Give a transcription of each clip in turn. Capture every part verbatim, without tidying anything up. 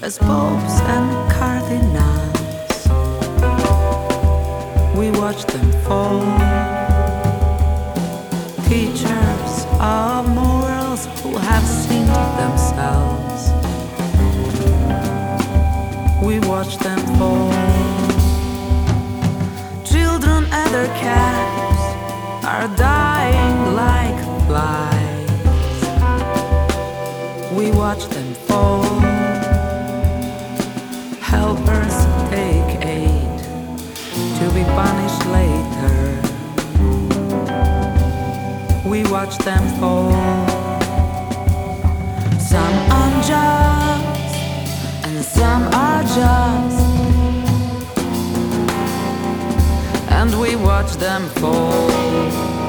as popes and cardinals. We watch them fall, teachers of morals who have seen themselves. We watch them fall. Children and their caps are dying like flies. We watch them fall. Helpers take aid to be punished later. We watch them fall. Some unjust and some are just, and we watch them fall.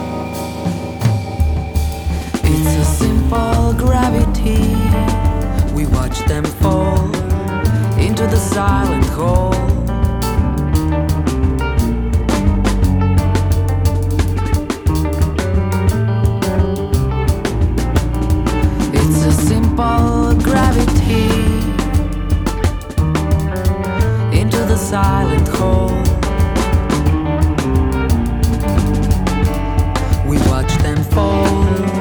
It's a simple gravity. We watch them fall into the silent hole. It's a simple gravity into the silent hole. We watch them fall.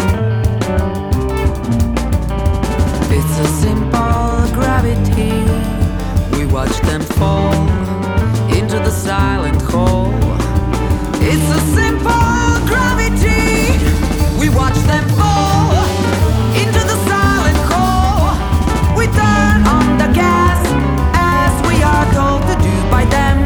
It's a simple gravity. We watch them fall into the silent hole. It's a simple gravity. We watch them fall into the silent hole. We turn on the gas as we are told to do by them.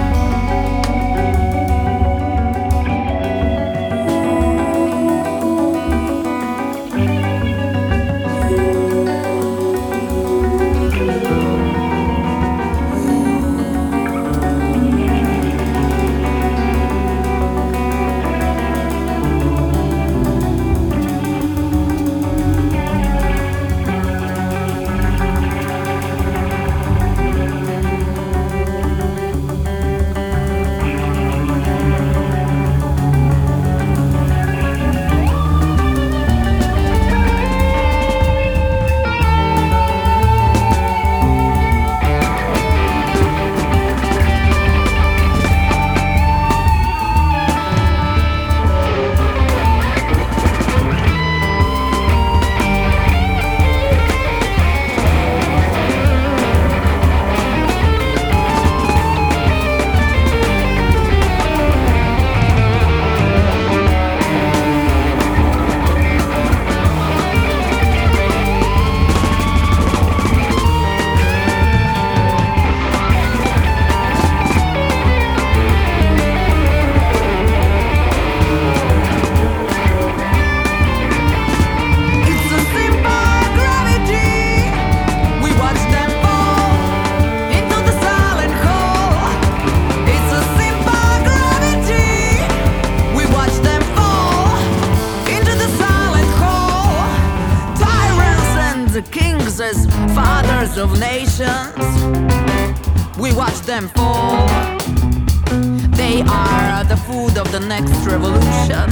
Kings as fathers of nations, we watch them fall. They are the food of the next revolution.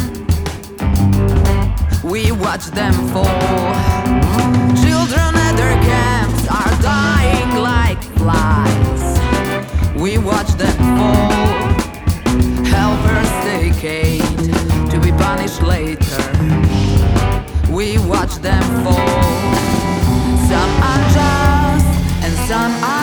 We watch them fall. Children at their camps are dying like flies. We watch them fall. Helpers take aid to be punished later. We watch them fall. Some are just and some are